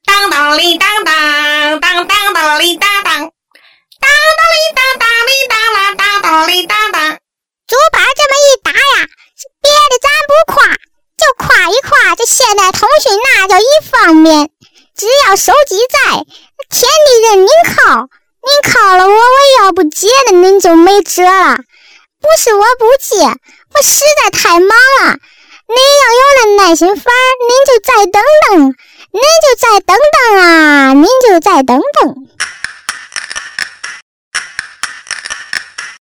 当当哩当当，当当当哩当当，当当哩当当哩当啦，当当哩当当。 竹板这么一打呀，别的咱不夸，就夸一夸这现代通讯那叫一方便。只要手机在，天地任您靠，您靠了我要不接了您就没辙了。不是我不接，我实在太忙了。您要有了耐心法，您就再等等，您就再等等啊，您就再等等。